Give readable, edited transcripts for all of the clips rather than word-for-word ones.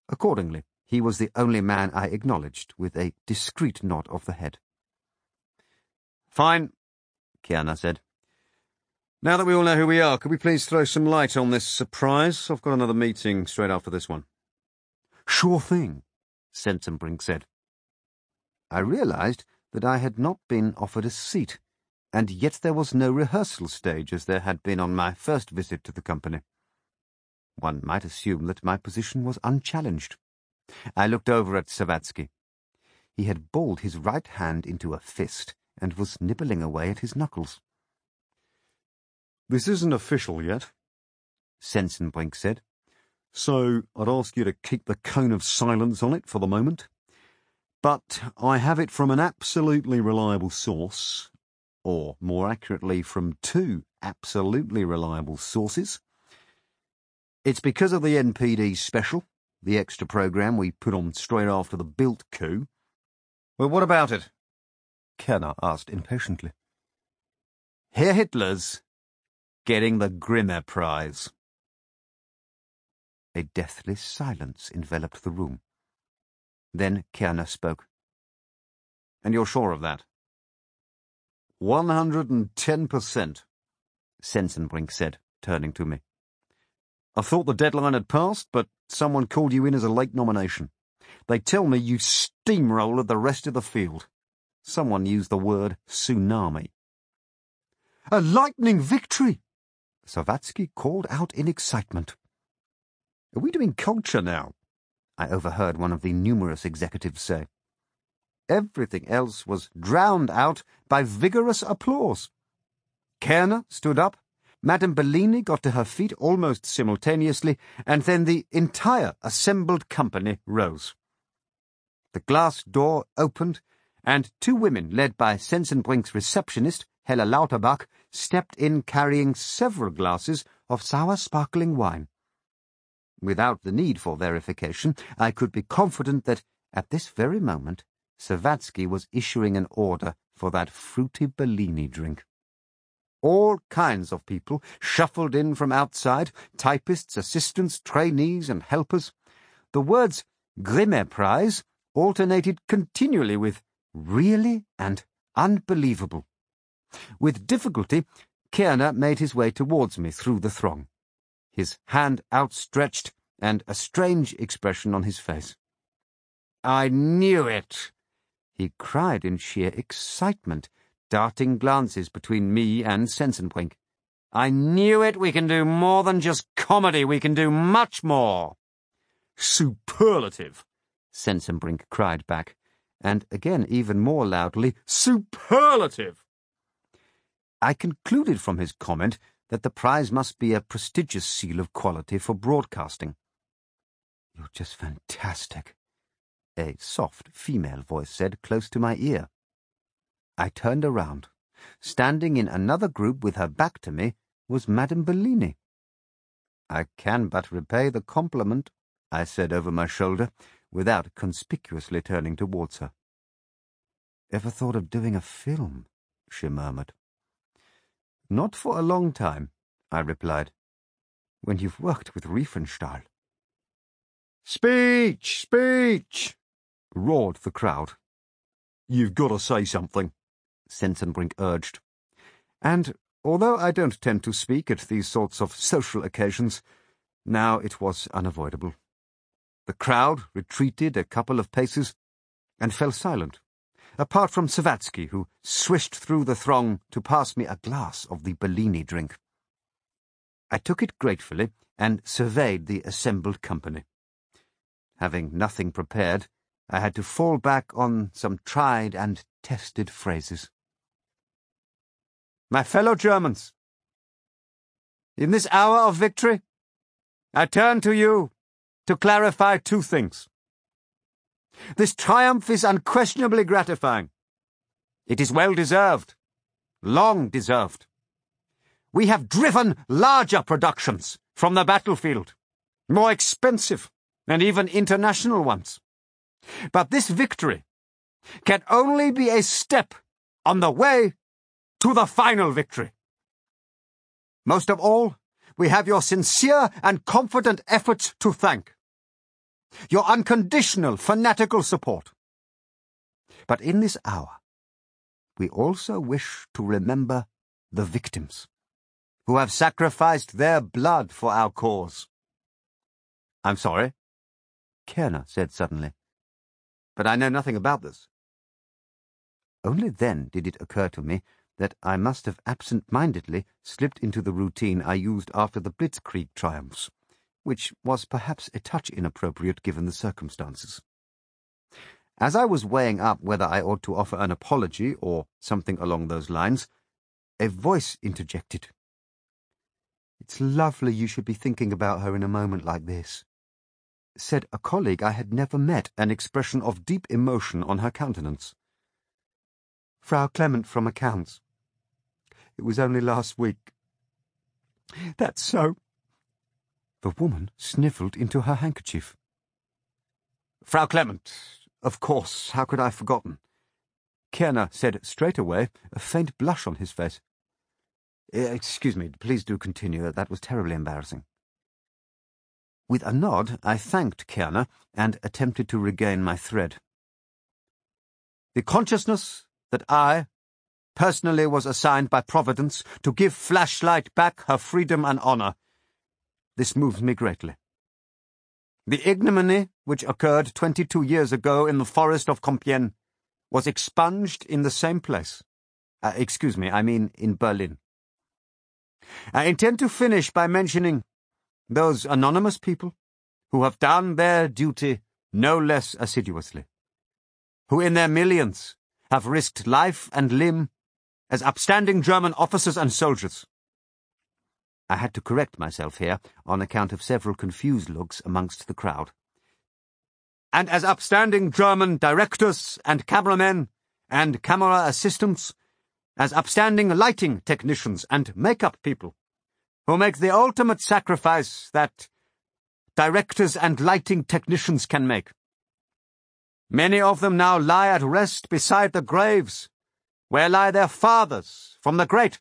Accordingly, he was the only man I acknowledged, with a discreet nod of the head. "Fine," Kiana said. "Now that we all know who we are, could we please throw some light on this surprise? I've got another meeting straight after this one." "Sure thing," Sensenbrink said. I realized that I had not been offered a seat, and yet there was no rehearsal stage as there had been on my first visit to the company. One might assume that my position was unchallenged. I looked over at Savatsky. He had balled his right hand into a fist and was nibbling away at his knuckles. "This isn't official yet," Sensenbrink said, "so I'd ask you to keep the cone of silence on it for the moment. But I have it from an absolutely reliable source, or more accurately from two absolutely reliable sources. It's because of the NPD special, the extra program we put on straight after the Bildt coup." "Well, what about it?" Kerner asked impatiently. "Herr Hitler's getting the Grimme Prize." A deathly silence enveloped the room. Then Kerner spoke. "And you're sure of that?" 110%, Sensenbrink said, turning to me. "I thought the deadline had passed, but someone called you in as a late nomination. They tell me you steamrolled the rest of the field. Someone used the word tsunami." "A lightning victory!" Savatsky called out in excitement. "Are we doing culture now?" I overheard one of the numerous executives say. Everything else was drowned out by vigorous applause. Kerner stood up, Madame Bellini got to her feet almost simultaneously, and then the entire assembled company rose. The glass door opened, and two women, led by Sensenbrink's receptionist, Hella Lauterbach, stepped in carrying several glasses of sour sparkling wine. Without the need for verification, I could be confident that, at this very moment, Savatsky was issuing an order for that fruity Bellini drink. All kinds of people shuffled in from outside, typists, assistants, trainees, and helpers. The words Grimme Prize alternated continually with really and unbelievable. With difficulty, Kerner made his way towards me through the throng, his hand outstretched and a strange expression on his face. "I knew it!" he cried in sheer excitement, darting glances between me and Sensenbrink. "I knew it! We can do more than just comedy. We can do much more!" "Superlative!" Sensenbrink cried back, and again even more loudly, "Superlative!" I concluded from his comment that the prize must be a prestigious seal of quality for broadcasting. "You're just fantastic," a soft female voice said close to my ear. I turned around. Standing in another group with her back to me was Madame Bellini. "I can but repay the compliment," I said over my shoulder, without conspicuously turning towards her. "Ever thought of doing a film?" she murmured. "Not for a long time," I replied. "When you've worked with Riefenstahl." "Speech! Speech!" roared the crowd. "You've got to say something," Sensenbrink urged. And, although I don't tend to speak at these sorts of social occasions, now it was unavoidable. The crowd retreated a couple of paces and fell silent, apart from Savatsky, who swished through the throng to pass me a glass of the Bellini drink. I took it gratefully and surveyed the assembled company. Having nothing prepared, I had to fall back on some tried and tested phrases. "My fellow Germans, in this hour of victory, I turn to you to clarify two things. This triumph is unquestionably gratifying. It is well deserved, long deserved. We have driven larger productions from the battlefield, more expensive and even international ones. But this victory can only be a step on the way to the final victory. Most of all, we have your sincere and confident efforts to thank. your unconditional, fanatical support. But in this hour, we also wish to remember the victims, who have sacrificed their blood for our cause. I'm sorry, Kerner said suddenly, but I know nothing about this. Only then did it occur to me that I must have absent-mindedly slipped into the routine I used after the Blitzkrieg triumphs, which was perhaps a touch inappropriate given the circumstances. As I was weighing up whether I ought to offer an apology or something along those lines, a voice interjected. "It's lovely you should be thinking about her in a moment like this," said a colleague I had never met, an expression of deep emotion on her countenance. "Frau Clement from accounts. It was only last week." "That's so." The woman sniffled into her handkerchief. "Frau Clement, of course, how could I have forgotten?" Kerner said straight away, a faint blush on his face. "Excuse me, please do continue. That was terribly embarrassing." With a nod, I thanked Kerner and attempted to regain my thread. "The consciousness that I personally was assigned by Providence to give Flashlight back her freedom and honor. This moves me greatly. The ignominy which occurred 22 years ago in the forest of Compiègne was expunged in the same place. In Berlin. I intend to finish by mentioning those anonymous people who have done their duty no less assiduously, who in their millions have risked life and limb as upstanding German officers and soldiers. I had to correct myself here on account of several confused looks amongst the crowd. And as upstanding German directors and cameramen and camera assistants, as upstanding lighting technicians and makeup people, who make the ultimate sacrifice that directors and lighting technicians can make. Many of them now lie at rest beside the graves where lie their fathers from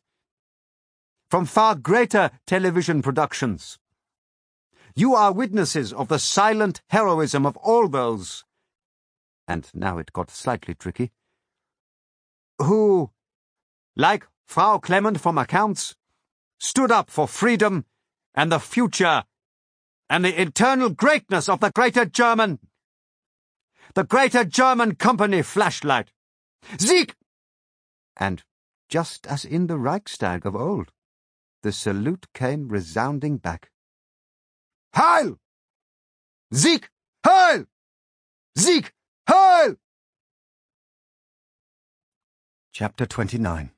far greater television productions. You are witnesses of the silent heroism of all those, and now it got slightly tricky, who, like Frau Clement from accounts, stood up for freedom and the future and the eternal greatness of the Greater German Company Flashlight. Sieg! And just as in the Reichstag of old, the salute came resounding back. Heil! Sieg! Heil! Sieg! Heil! Chapter 29.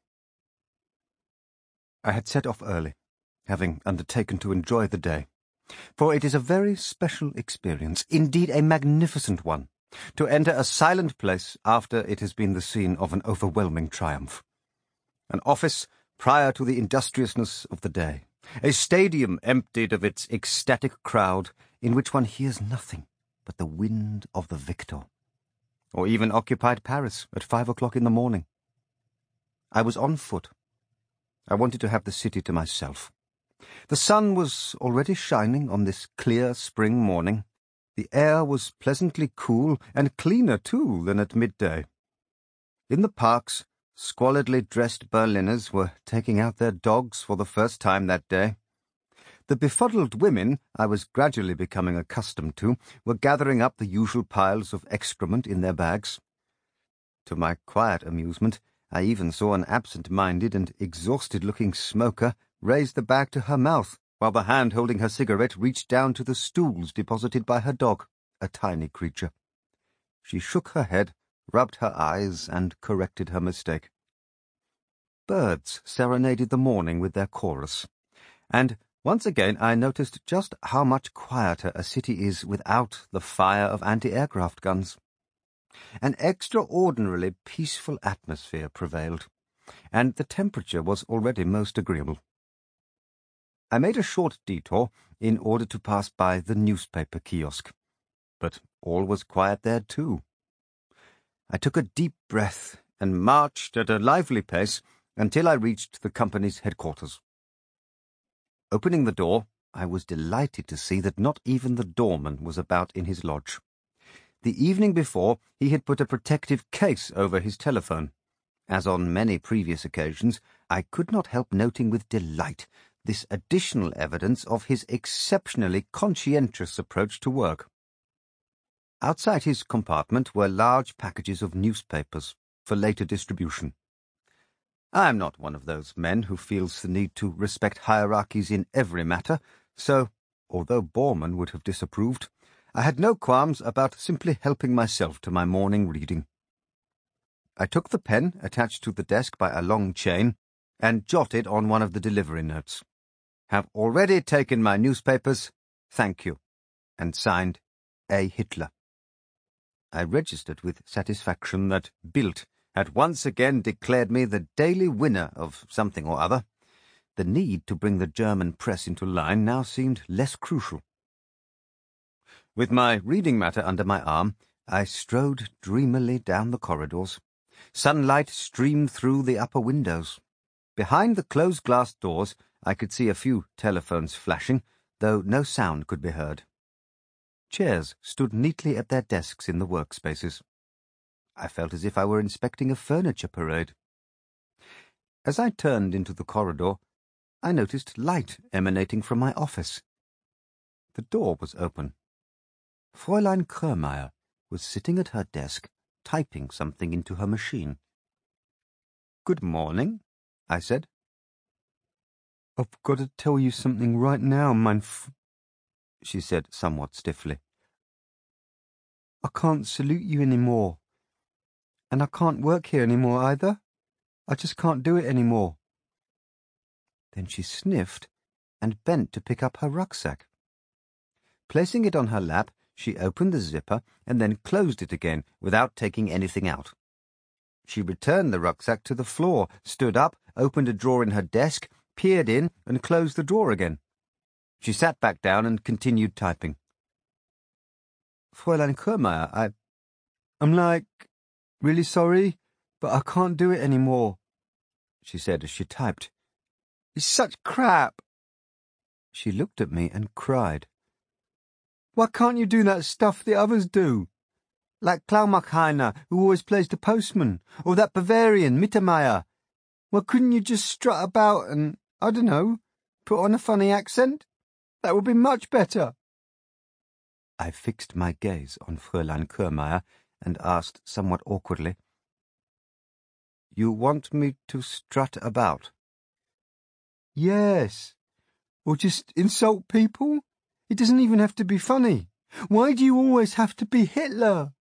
I had set off early, having undertaken to enjoy the day, for it is a very special experience, indeed a magnificent one, to enter a silent place after it has been the scene of an overwhelming triumph. An office prior to the industriousness of the day, a stadium emptied of its ecstatic crowd in which one hears nothing but the wind of the victor, or even occupied Paris at 5 o'clock in the morning. I was on foot. I wanted to have the city to myself. The sun was already shining on this clear spring morning. The air was pleasantly cool and cleaner, too, than at midday. In the parks, squalidly dressed Berliners were taking out their dogs for the first time that day. The befuddled women I was gradually becoming accustomed to were gathering up the usual piles of excrement in their bags. To my quiet amusement, I even saw an absent-minded and exhausted-looking smoker raise the bag to her mouth, while the hand holding her cigarette reached down to the stools deposited by her dog, a tiny creature. She shook her head, rubbed her eyes, and corrected her mistake. Birds serenaded the morning with their chorus, and once again I noticed just how much quieter a city is without the fire of anti-aircraft guns. An extraordinarily peaceful atmosphere prevailed, and the temperature was already most agreeable. I made a short detour in order to pass by the newspaper kiosk, but all was quiet there too. I took a deep breath and marched at a lively pace until I reached the company's headquarters. Opening the door, I was delighted to see that not even the doorman was about in his lodge. The evening before, he had put a protective case over his telephone. As on many previous occasions, I could not help noting with delight this additional evidence of his exceptionally conscientious approach to work. Outside his compartment were large packages of newspapers for later distribution. I am not one of those men who feels the need to respect hierarchies in every matter, so, although Bormann would have disapproved, I had no qualms about simply helping myself to my morning reading. I took the pen attached to the desk by a long chain and jotted on one of the delivery notes, "Have already taken my newspapers, thank you," and signed A. Hitler. I registered with satisfaction that Bild had once again declared me the daily winner of something or other. The need to bring the German press into line now seemed less crucial. With my reading matter under my arm, I strode dreamily down the corridors. Sunlight streamed through the upper windows. Behind the closed glass doors, I could see a few telephones flashing, though no sound could be heard. Chairs stood neatly at their desks in the workspaces. I felt as if I were inspecting a furniture parade. As I turned into the corridor, I noticed light emanating from my office. The door was open. Fräulein Krömeyer was sitting at her desk, typing something into her machine. "Good morning," I said. "I've got to tell you something right now, she said somewhat stiffly. "I can't salute you anymore. And I can't work here anymore either. I just can't do it anymore." Then she sniffed and bent to pick up her rucksack. Placing it on her lap, she opened the zipper and then closed it again without taking anything out. She returned the rucksack to the floor, stood up, opened a drawer in her desk, peered in, and closed the drawer again. She sat back down and continued typing. "Fräulein Krömeyer, I'm really sorry, but I can't do it anymore," she said as she typed. "It's such crap." She looked at me and cried. "Why can't you do that stuff the others do? Like Klaumacheiner, who always plays the postman, or that Bavarian, Mittermeier. Why couldn't you just strut about and, I don't know, put on a funny accent? That would be much better." I fixed my gaze on Fräulein Krömeyer and asked somewhat awkwardly, "You want me to strut about?" "Yes. Or just insult people? It doesn't even have to be funny. Why do you always have to be Hitler?"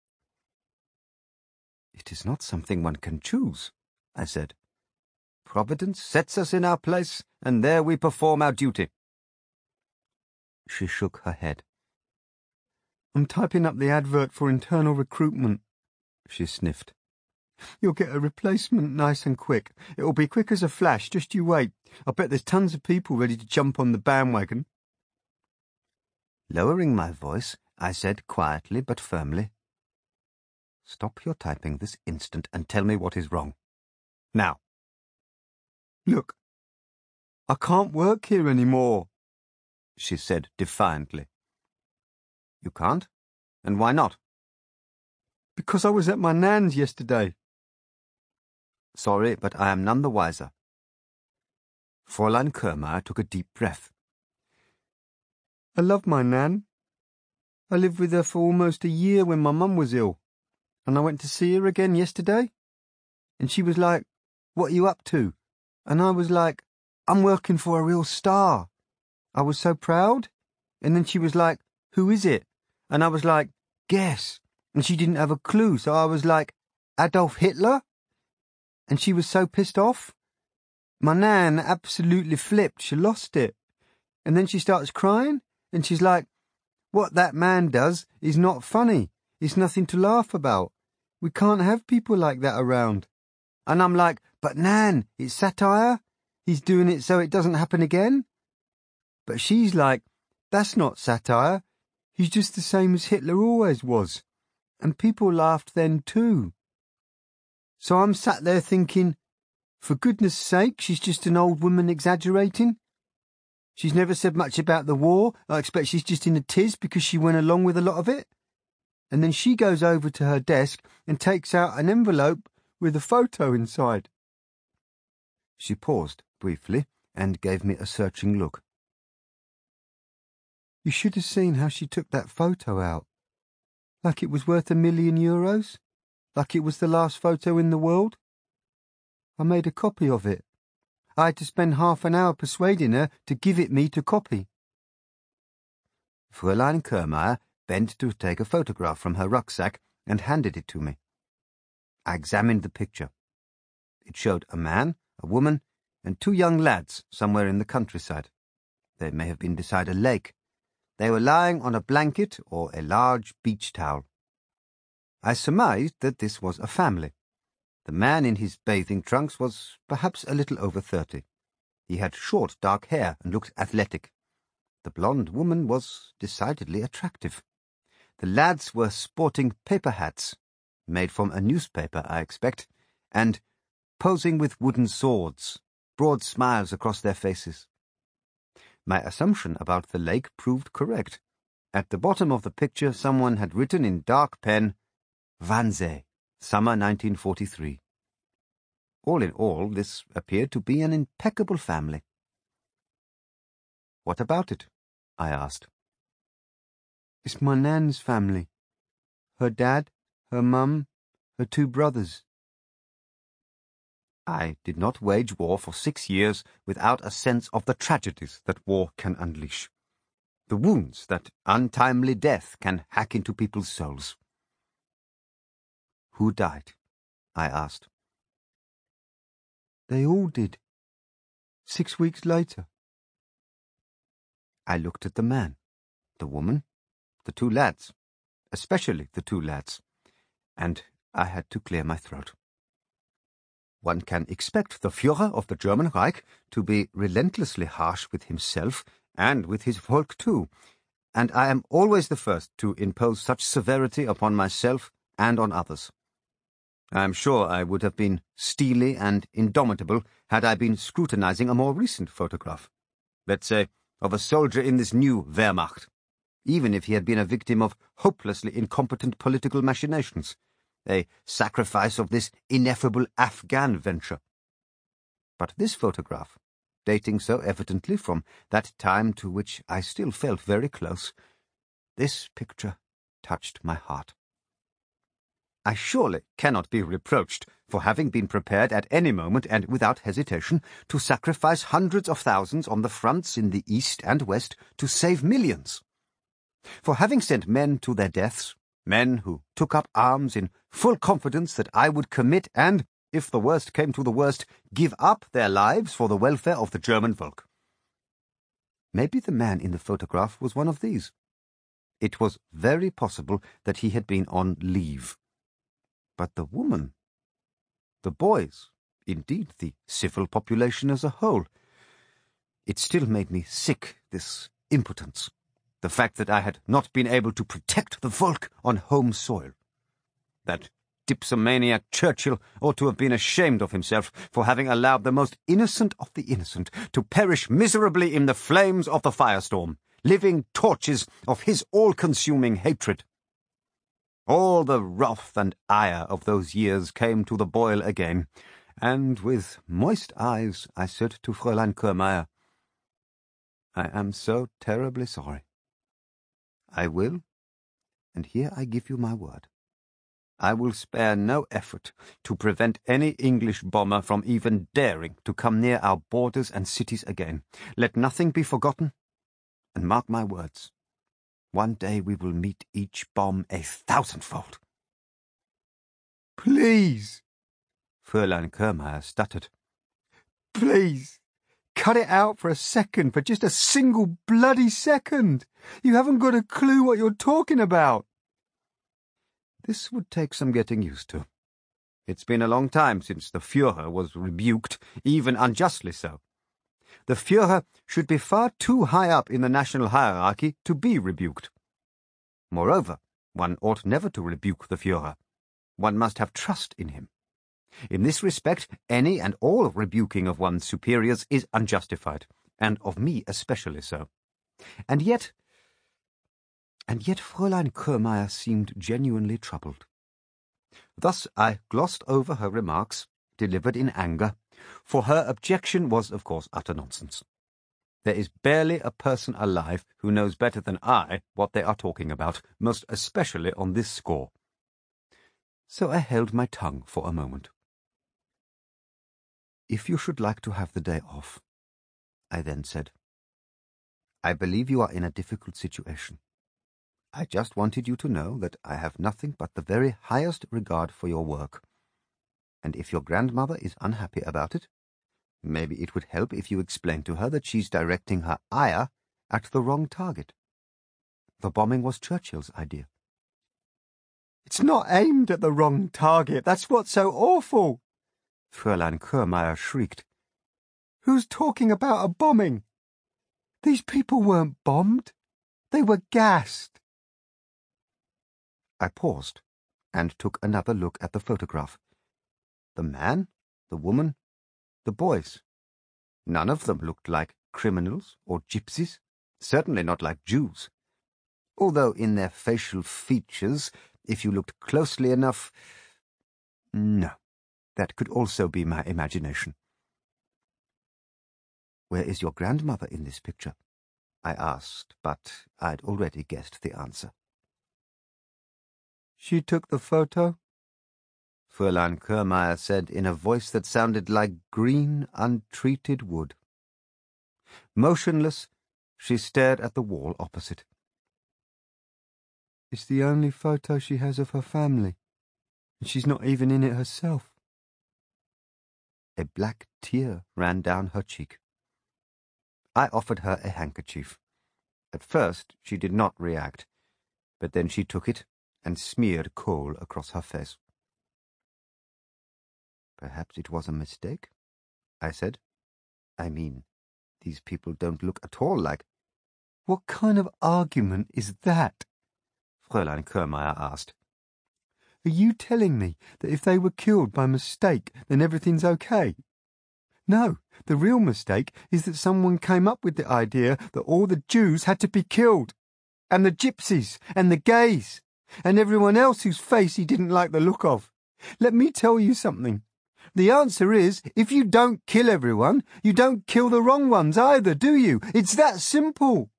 "It is not something one can choose," I said. "Providence sets us in our place, and there we perform our duty." She shook her head. "I'm typing up the advert for internal recruitment," she sniffed. "You'll get a replacement nice and quick. It'll be quick as a flash, just you wait. I bet there's tons of people ready to jump on the bandwagon." Lowering my voice, I said quietly but firmly, "Stop your typing this instant and tell me what is wrong. Now." "Look, I can't work here anymore," she said defiantly. "You can't? And why not?" "Because I was at my nan's yesterday." "Sorry, but I am none the wiser." Fräulein Krömeyer took a deep breath. "I love my nan. I lived with her for almost a year when my mum was ill, and I went to see her again yesterday. And she was like, 'What are you up to?' And I was like, 'I'm working for a real star.' I was so proud. And then she was like, 'Who is it?' And I was like, 'Guess.' And she didn't have a clue, so I was like, 'Adolf Hitler?' And she was so pissed off. My nan absolutely flipped. She lost it. And then she starts crying, and she's like, 'What that man does is not funny. It's nothing to laugh about. We can't have people like that around.' And I'm like, 'But Nan, it's satire. He's doing it so it doesn't happen again.' But she's like, 'That's not satire. He's just the same as Hitler always was.' And people laughed then too. So I'm sat there thinking, for goodness sake, she's just an old woman exaggerating. She's never said much about the war. I expect she's just in a tiz because she went along with a lot of it. And then she goes over to her desk and takes out an envelope with a photo inside." She paused briefly and gave me a searching look. "You should have seen how she took that photo out. Like it was worth €1 million. Like it was the last photo in the world. I made a copy of it. I had to spend half an hour persuading her to give it me to copy." Fräulein Kermeyer bent to take a photograph from her rucksack and handed it to me. I examined the picture. It showed a man, a woman, and 2 young lads somewhere in the countryside. They may have been beside a lake. They were lying on a blanket or a large beach towel. I surmised that this was a family. The man in his bathing trunks was perhaps a little over 30. He had short, dark hair and looked athletic. The blonde woman was decidedly attractive. The lads were sporting paper hats, made from a newspaper, I expect, and posing with wooden swords, broad smiles across their faces. My assumption about the lake proved correct. At the bottom of the picture someone had written in dark pen, "Wannsee, summer 1943. All in all, this appeared to be an impeccable family. "What about it?" I asked. "It's my nan's family. Her dad, her mum, her 2 brothers. I did not wage war for 6 years without a sense of the tragedies that war can unleash, the wounds that untimely death can hack into people's souls. "Who died?" I asked. "They all did. 6 weeks later." I looked at the man, the woman, the 2 lads, especially the 2 lads, and I had to clear my throat. One can expect the Führer of the German Reich to be relentlessly harsh with himself and with his folk too, and I am always the first to impose such severity upon myself and on others. I am sure I would have been steely and indomitable had I been scrutinizing a more recent photograph, let's say, of a soldier in this new Wehrmacht, even if he had been a victim of hopelessly incompetent political machinations, a sacrifice of this ineffable Afghan venture. But this photograph, dating so evidently from that time to which I still felt very close, this picture touched my heart. I surely cannot be reproached for having been prepared at any moment and without hesitation to sacrifice hundreds of thousands on the fronts in the East and West to save millions, for having sent men to their deaths, men who took up arms in full confidence that I would commit and, if the worst came to the worst, give up their lives for the welfare of the German folk. Maybe the man in the photograph was one of these. It was very possible that he had been on leave. But the woman, the boys, indeed the civil population as a whole, it still made me sick, this impotence, the fact that I had not been able to protect the Volk on home soil. That dipsomaniac Churchill ought to have been ashamed of himself for having allowed the most innocent of the innocent to perish miserably in the flames of the firestorm, living torches of his all-consuming hatred. All the wrath and ire of those years came to the boil again, and with moist eyes I said to Fräulein Kermeyer, "I am so terribly sorry. I will, and here I give you my word, I will spare no effort to prevent any English bomber from even daring to come near our borders and cities again. Let nothing be forgotten, and mark my words, one day we will meet each bomb 1,000-fold. "Please," Fräulein Kermeyer stuttered. "Please, cut it out for a second, for just a single bloody second. You haven't got a clue what you're talking about." This would take some getting used to. It's been a long time since the Führer was rebuked, even unjustly so. The Führer should be far too high up in the national hierarchy to be rebuked. Moreover, one ought never to rebuke the Führer. One must have trust in him. In this respect, any and all rebuking of one's superiors is unjustified, and of me especially so. And yet Fräulein Kurmeier seemed genuinely troubled. Thus I glossed over her remarks, delivered in anger, for her objection was, of course, utter nonsense. There is barely a person alive who knows better than I what they are talking about, most especially on this score. So I held my tongue for a moment. "If you should like to have the day off," I then said, "I believe you are in a difficult situation. I just wanted you to know that I have nothing but the very highest regard for your work. And if your grandmother is unhappy about it, maybe it would help if you explained to her that she's directing her ire at the wrong target. The bombing was Churchill's idea." "It's not aimed at the wrong target. That's what's so awful," Fräulein Kurmeier shrieked. "Who's talking about a bombing? These people weren't bombed. They were gassed." I paused and took another look at the photograph. The man, the woman, the boys. None of them looked like criminals or gypsies, certainly not like Jews. Although in their facial features, if you looked closely enough... No, that could also be my imagination. "Where is your grandmother in this picture?" I asked, but I'd already guessed the answer. "She took the photo," Fräulein Kurmeier said in a voice that sounded like green, untreated wood. Motionless, she stared at the wall opposite. "It's the only photo she has of her family, and she's not even in it herself." A black tear ran down her cheek. I offered her a handkerchief. At first she did not react, but then she took it and smeared kohl across her face. "Perhaps it was a mistake," I said. "I mean, these people don't look at all like—" "What kind of argument is that?" Fräulein Kurmeier asked. "Are you telling me that if they were killed by mistake, then everything's okay? No, the real mistake is that someone came up with the idea that all the Jews had to be killed, and the gypsies, and the gays, and everyone else whose face he didn't like the look of. Let me tell you something. The answer is, if you don't kill everyone, you don't kill the wrong ones either, do you? It's that simple."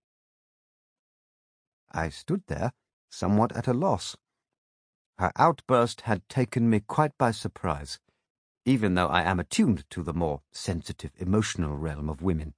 I stood there, somewhat at a loss. Her outburst had taken me quite by surprise, even though I am attuned to the more sensitive, emotional realm of women.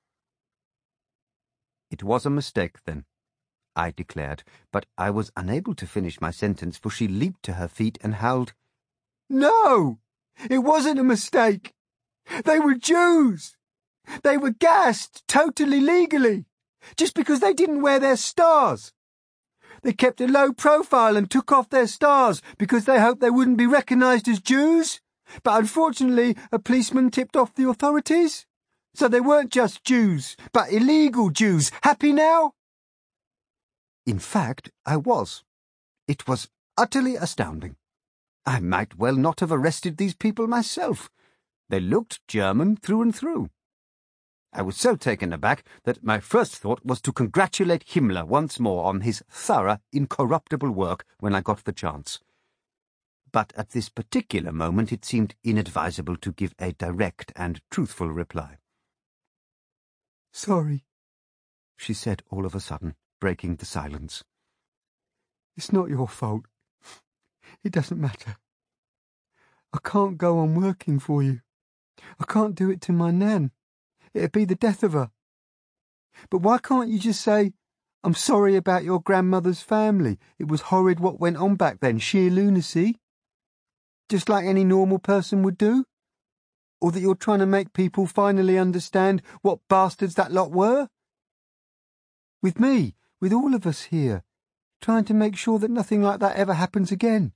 "It was a mistake, then," I declared, but I was unable to finish my sentence, for she leaped to her feet and howled, "No! It wasn't a mistake! They were Jews! They were gassed totally legally, just because they didn't wear their stars! They kept a low profile and took off their stars because they hoped they wouldn't be recognized as Jews. But unfortunately, a policeman tipped off the authorities. So they weren't just Jews, but illegal Jews. Happy now?" In fact, I was. It was utterly astounding. I might well not have arrested these people myself. They looked German through and through. I was so taken aback that my first thought was to congratulate Himmler once more on his thorough, incorruptible work when I got the chance. But at this particular moment it seemed inadvisable to give a direct and truthful reply. "Sorry," she said all of a sudden, breaking the silence. "It's not your fault. It doesn't matter. I can't go on working for you. I can't do it to my Nan. It'd be the death of her. But why can't you just say, 'I'm sorry about your grandmother's family. It was horrid what went on back then, sheer lunacy,' just like any normal person would do? Or that you're trying to make people finally understand what bastards that lot were? With me, with all of us here, trying to make sure that nothing like that ever happens again."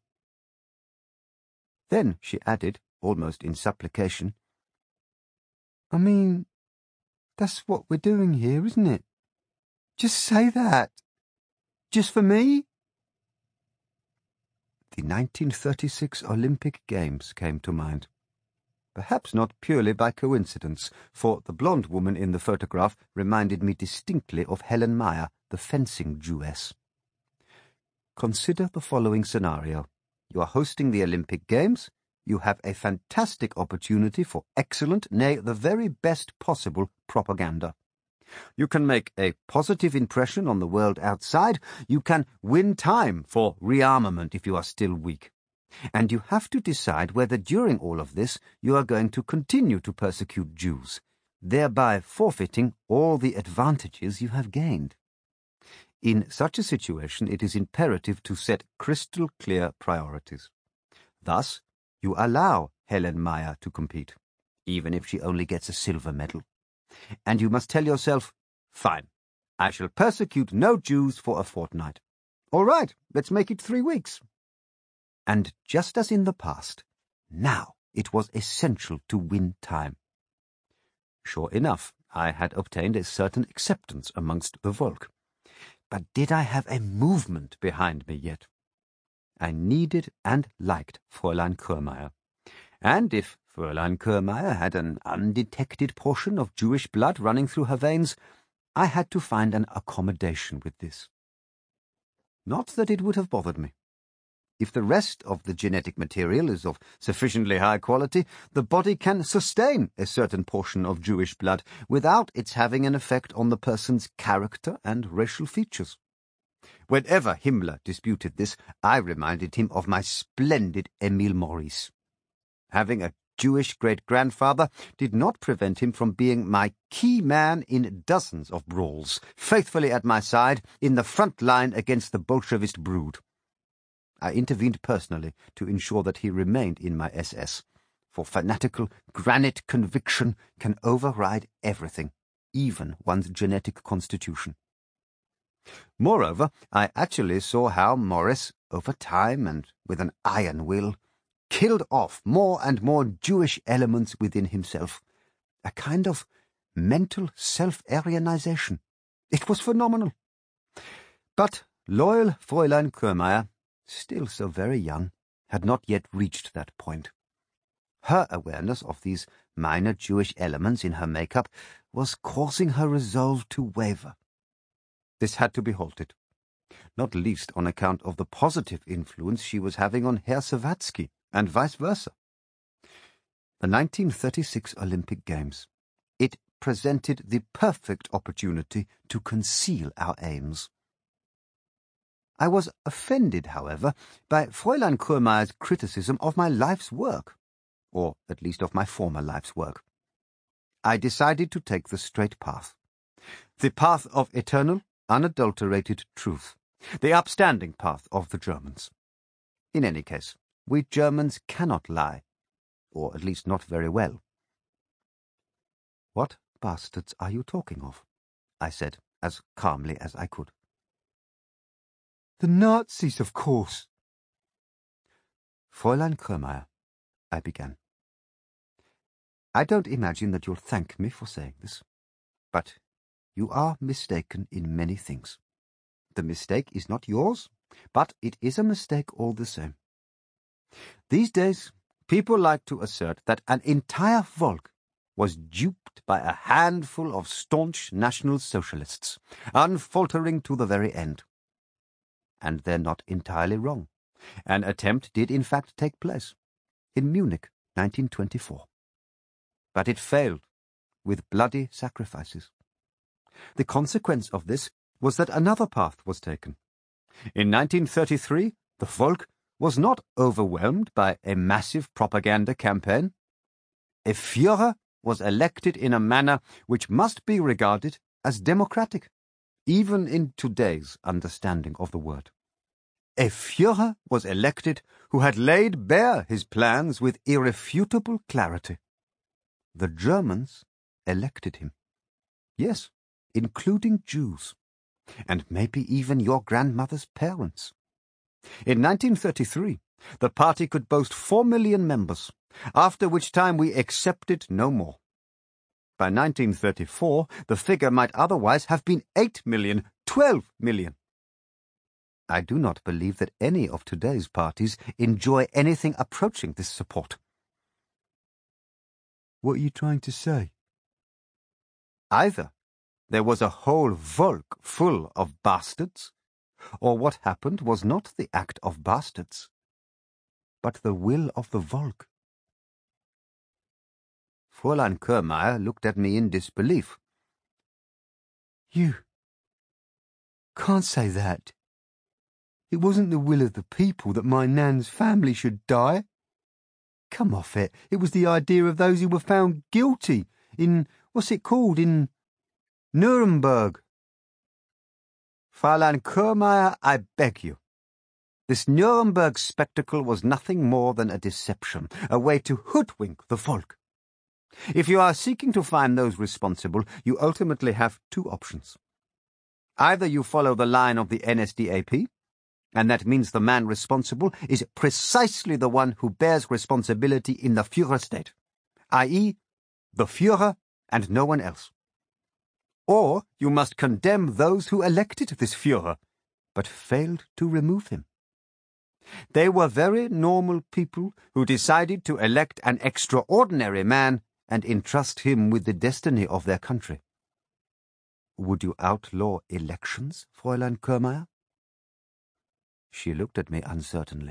Then she added, almost in supplication, "I mean, that's what we're doing here, isn't it? Just say that. Just for me?" The 1936 Olympic Games came to mind. perhaps not purely by coincidence, for the blonde woman in the photograph reminded me distinctly of Helen Meyer, the fencing Jewess. Consider the following scenario. You are hosting the Olympic Games. You have a fantastic opportunity for excellent, nay, the very best possible propaganda. You can make a positive impression on the world outside. You can win time for rearmament if you are still weak. And you have to decide whether during all of this you are going to continue to persecute Jews, thereby forfeiting all the advantages you have gained. In such a situation, it is imperative to set crystal clear priorities. Thus, you allow Helen Meyer to compete, even if she only gets a silver medal. And you must tell yourself, fine, I shall persecute no Jews for a fortnight. All right, let's make it 3 weeks. And just as in the past, now it was essential to win time. Sure enough, I had obtained a certain acceptance amongst the Volk. But did I have a movement behind me yet? I needed and liked Fräulein Kurmeier. And if Fräulein Kurmeier had an undetected portion of Jewish blood running through her veins, I had to find an accommodation with this. Not that it would have bothered me. If the rest of the genetic material is of sufficiently high quality, the body can sustain a certain portion of Jewish blood without its having an effect on the person's character and racial features. Whenever Himmler disputed this, I reminded him of my splendid Emil Maurice. Having a Jewish great-grandfather did not prevent him from being my key man in dozens of brawls, faithfully at my side in the front line against the Bolshevist brood. I intervened personally to ensure that he remained in my SS, for fanatical granite conviction can override everything, even one's genetic constitution. Moreover, I actually saw how Morris, over time and with an iron will, killed off more and more Jewish elements within himself, a kind of mental self-Aryanization. It was phenomenal. But loyal Fräulein Kurmeier, still so very young, had not yet reached that point. Her awareness of these minor Jewish elements in her makeup was causing her resolve to waver. This had to be halted, not least on account of the positive influence she was having on Herr Sawatzki, and vice versa. The 1936 Olympic Games. It presented the perfect opportunity to conceal our aims. I was offended, however, by Fräulein Kurmeier's criticism of my life's work, or at least of my former life's work. I decided to take the straight path. The path of eternal, unadulterated truth. The upstanding path of the Germans. In any case, we Germans cannot lie, or at least not very well. "What bastards are you talking of?" I said, as calmly as I could. "The Nazis, of course." "Fräulein Kurmeier," I began. "I don't imagine that you'll thank me for saying this, but you are mistaken in many things. The mistake is not yours, but it is a mistake all the same. These days, people like to assert that an entire Volk was duped by a handful of staunch National Socialists, unfaltering to the very end. And they're not entirely wrong. An attempt did in fact take place, in Munich, 1924. But it failed, with bloody sacrifices. The consequence of this was that another path was taken. In 1933, the Volk was not overwhelmed by a massive propaganda campaign. A Führer was elected in a manner which must be regarded as democratic, even in today's understanding of the word. A Führer was elected who had laid bare his plans with irrefutable clarity. The Germans elected him. Yes, including Jews, and maybe even your grandmother's parents. In 1933, the party could boast 4 million members, after which time we accepted no more. By 1934, the figure might otherwise have been 8 million, 12 million. I do not believe that any of today's parties enjoy anything approaching this support. What are you trying to say? Either there was a whole Volk full of bastards, or what happened was not the act of bastards, but the will of the Volk. Fräulein Kurmeier looked at me in disbelief. You can't say that. It wasn't the will of the people that my Nan's family should die. Come off it. It was the idea of those who were found guilty in, what's it called, in Nuremberg. Fräulein Kurmeier, I beg you. This Nuremberg spectacle was nothing more than a deception, a way to hoodwink the Volk. If you are seeking to find those responsible, you ultimately have two options. Either you follow the line of the NSDAP, and that means the man responsible is precisely the one who bears responsibility in the Führer state, i.e., the Führer and no one else. Or you must condemn those who elected this Führer, but failed to remove him. They were very normal people who decided to elect an extraordinary man and entrust him with the destiny of their country. Would you outlaw elections, Fräulein Kurmeier? She looked at me uncertainly.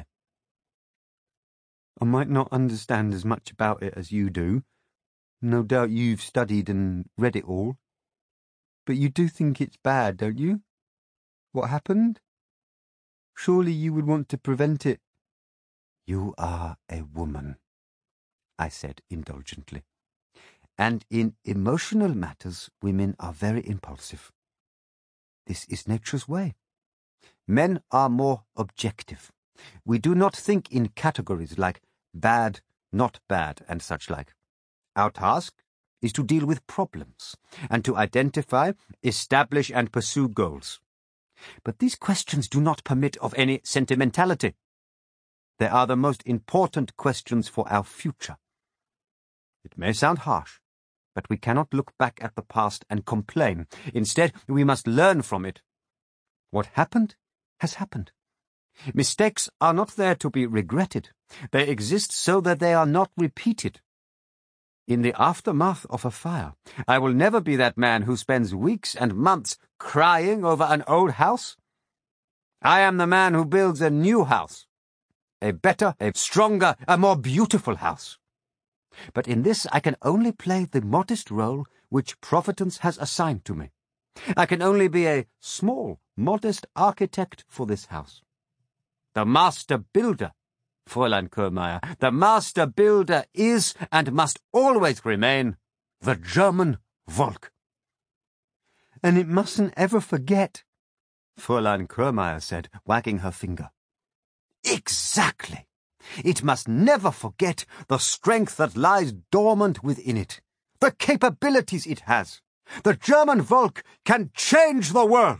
I might not understand as much about it as you do. No doubt you've studied and read it all. But you do think it's bad, don't you? What happened? Surely you would want to prevent it. You are a woman, I said indulgently. And in emotional matters, women are very impulsive. This is nature's way. Men are more objective. We do not think in categories like bad, not bad, and such like. Our task is to deal with problems, and to identify, establish, and pursue goals. But these questions do not permit of any sentimentality. They are the most important questions for our future. It may sound harsh, but we cannot look back at the past and complain. Instead, we must learn from it. What happened has happened. Mistakes are not there to be regretted. They exist so that they are not repeated. In the aftermath of a fire, I will never be that man who spends weeks and months crying over an old house. I am the man who builds a new house. A better, a stronger, a more beautiful house. But in this I can only play the modest role which Providence has assigned to me. I can only be a small, modest architect for this house. The master builder, Fräulein Kurmeier, the master builder is and must always remain the German Volk. And it mustn't ever forget, Fräulein Kurmeier said, wagging her finger. Exactly. It must never forget the strength that lies dormant within it, the capabilities it has. The German Volk can change the world.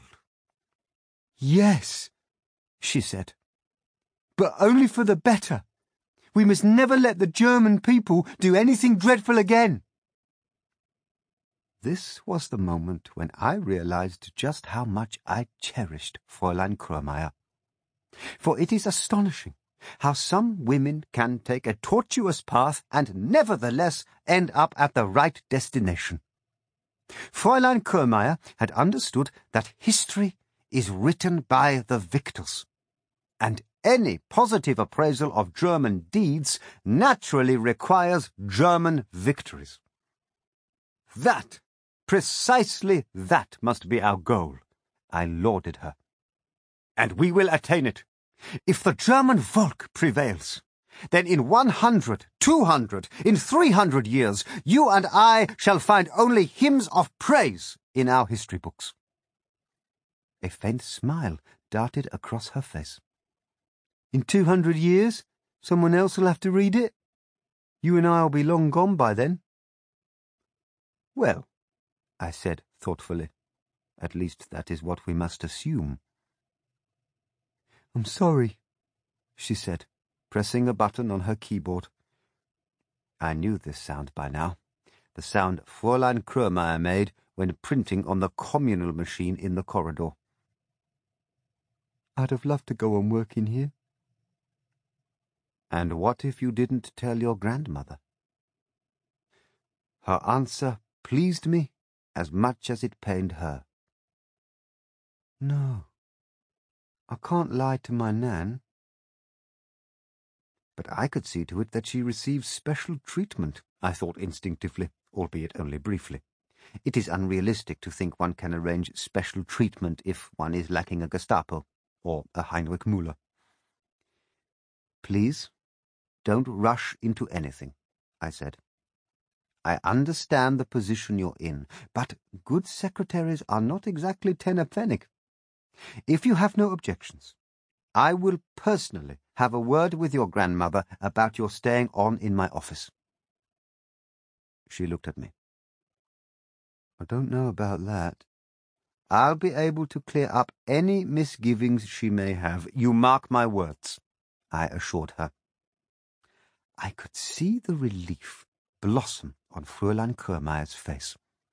Yes, she said. But only for the better. We must never let the German people do anything dreadful again. This was the moment when I realized just how much I cherished Fräulein Kurmeier. For it is astonishing how some women can take a tortuous path and nevertheless end up at the right destination. Fräulein Kurmeier had understood that history is written by the victors, and any positive appraisal of German deeds naturally requires German victories. That, precisely that, must be our goal, I lauded her. And we will attain it. If the German Volk prevails, then in 100, 200, in 300 years, you and I shall find only hymns of praise in our history books. A faint smile darted across her face. In 200 years, someone else will have to read it. You and I will be long gone by then. Well, I said thoughtfully, at least that is what we must assume. I'm sorry, she said, pressing a button on her keyboard. I knew this sound by now, the sound Fräulein Kurmeier made when printing on the communal machine in the corridor. I'd have loved to go on working here. And what if you didn't tell your grandmother? Her answer pleased me as much as it pained her. No, I can't lie to my Nan. But I could see to it that she receives special treatment, I thought instinctively, albeit only briefly. It is unrealistic to think one can arrange special treatment if one is lacking a Gestapo or a Heinrich Müller. Please, don't rush into anything, I said. I understand the position you're in, but good secretaries are not exactly ten a pfennig. If you have no objections, I will personally have a word with your grandmother about your staying on in my office. She looked at me. I don't know about that. I'll be able to clear up any misgivings she may have. You mark my words, I assured her. I could see the relief blossom on Fräulein Kurmeyer's face.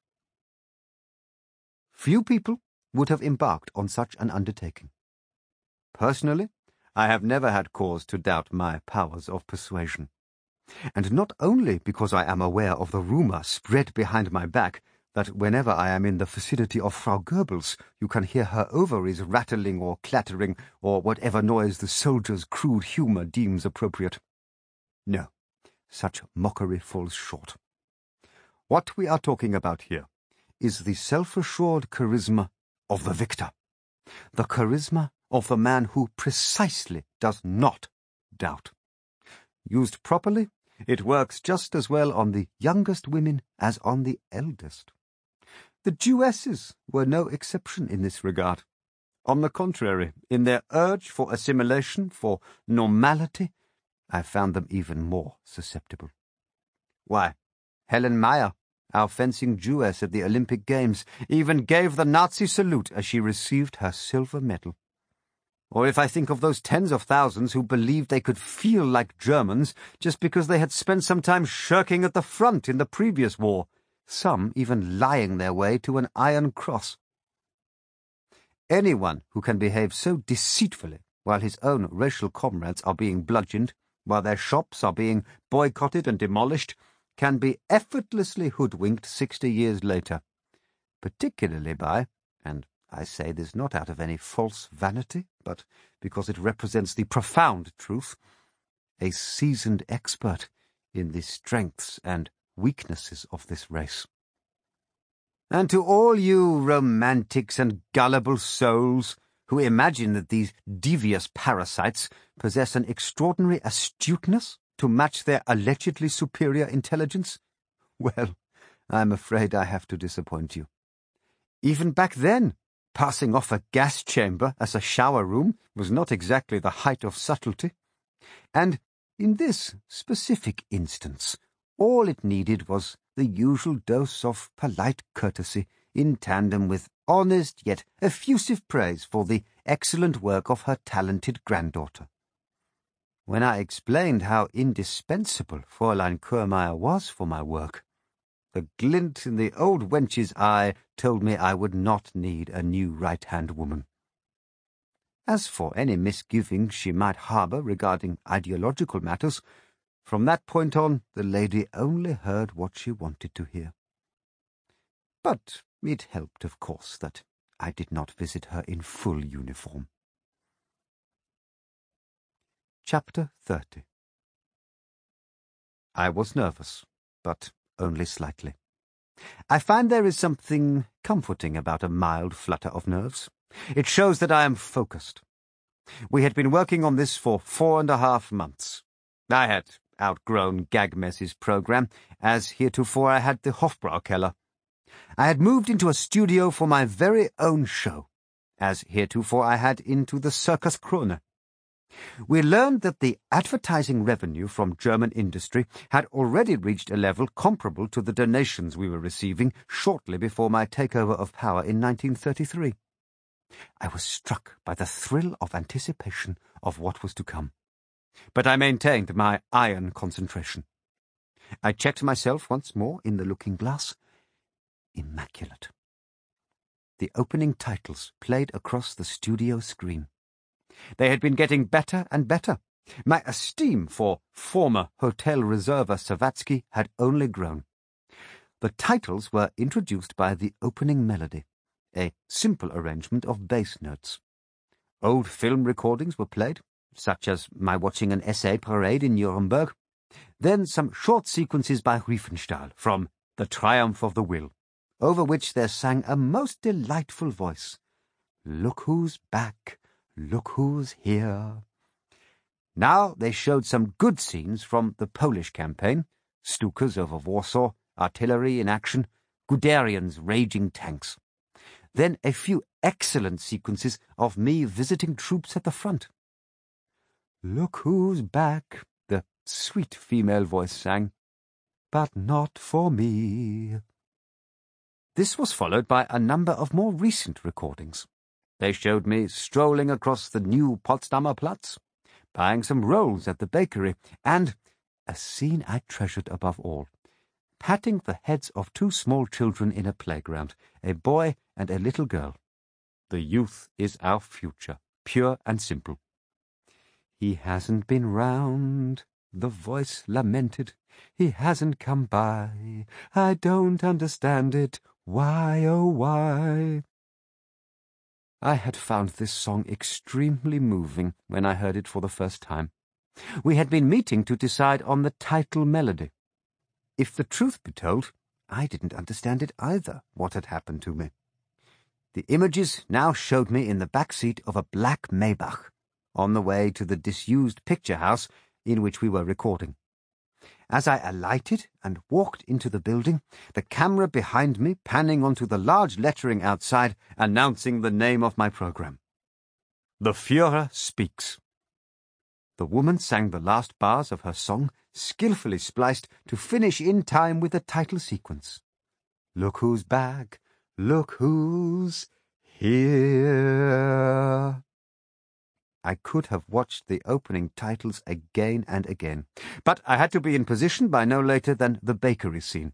Few people would have embarked on such an undertaking. Personally, I have never had cause to doubt my powers of persuasion. And not only because I am aware of the rumour spread behind my back that whenever I am in the vicinity of Frau Goebbels, you can hear her ovaries rattling or clattering, or whatever noise the soldier's crude humour deems appropriate. No, such mockery falls short. What we are talking about here is the self-assured charisma of the victor, the charisma of the man who precisely does not doubt. Used properly, it works just as well on the youngest women as on the eldest. The Jewesses were no exception in this regard. On the contrary, in their urge for assimilation, for normality, I found them even more susceptible. Why, Helen Meyer, our fencing Jewess at the Olympic Games, even gave the Nazi salute as she received her silver medal. Or if I think of those tens of thousands who believed they could feel like Germans just because they had spent some time shirking at the front in the previous war, some even lying their way to an Iron Cross. Anyone who can behave so deceitfully while his own racial comrades are being bludgeoned, while their shops are being boycotted and demolished, can be effortlessly hoodwinked 60 years later, particularly by, and I say this not out of any false vanity, but because it represents the profound truth, a seasoned expert in the strengths and weaknesses of this race. And to all you romantics and gullible souls who imagine that these devious parasites possess an extraordinary astuteness to match their allegedly superior intelligence, well, I'm afraid I have to disappoint you. Even back then, passing off a gas chamber as a shower room was not exactly the height of subtlety. And in this specific instance, all it needed was the usual dose of polite courtesy in tandem with honest yet effusive praise for the excellent work of her talented granddaughter. When I explained how indispensable Fräulein Kurmeyer was for my work, the glint in the old wench's eye told me I would not need a new right-hand woman. As for any misgivings she might harbour regarding ideological matters, from that point on the lady only heard what she wanted to hear. But it helped, of course, that I did not visit her in full uniform. Chapter 30. I was nervous, but only slightly. I find there is something comforting about a mild flutter of nerves. It shows that I am focused. We had been working on this for 4.5 months. I had outgrown Gagmess's program, as heretofore I had the Hofbraukeller. I had moved into a studio for my very own show, as heretofore I had into the Circus Krone. We learned that the advertising revenue from German industry had already reached a level comparable to the donations we were receiving shortly before my takeover of power in 1933. I was struck by the thrill of anticipation of what was to come, but I maintained my iron concentration. I checked myself once more in the looking-glass. Immaculate. The opening titles played across the studio screen. They had been getting better and better. My esteem for former Hotel Reserva Savatsky had only grown. The titles were introduced by the opening melody, a simple arrangement of bass notes. Old film recordings were played, such as my watching an essay parade in Nuremberg. Then some short sequences by Riefenstahl from The Triumph of the Will, over which there sang a most delightful voice. Look who's back, look who's here. Now they showed some good scenes from the Polish campaign, Stukas over Warsaw, artillery in action, Guderian's raging tanks. Then a few excellent sequences of me visiting troops at the front. Look who's back, the sweet female voice sang, but not for me. This was followed by a number of more recent recordings. They showed me strolling across the new Potsdamer Platz, buying some rolls at the bakery, and, a scene I treasured above all, patting the heads of two small children in a playground, a boy and a little girl. The youth is our future, pure and simple. He hasn't been round, the voice lamented. He hasn't come by. I don't understand it. Why, oh why? I had found this song extremely moving when I heard it for the first time. We had been meeting to decide on the title melody. If the truth be told, I didn't understand it either, what had happened to me. The images now showed me in the back seat of a black Maybach, on the way to the disused picture house in which we were recording. As I alighted and walked into the building, the camera behind me panning onto the large lettering outside announcing the name of my program. The Führer Speaks. The woman sang the last bars of her song, skillfully spliced to finish in time with the title sequence. Look who's back, look who's here. I could have watched the opening titles again and again, but I had to be in position by no later than the bakery scene.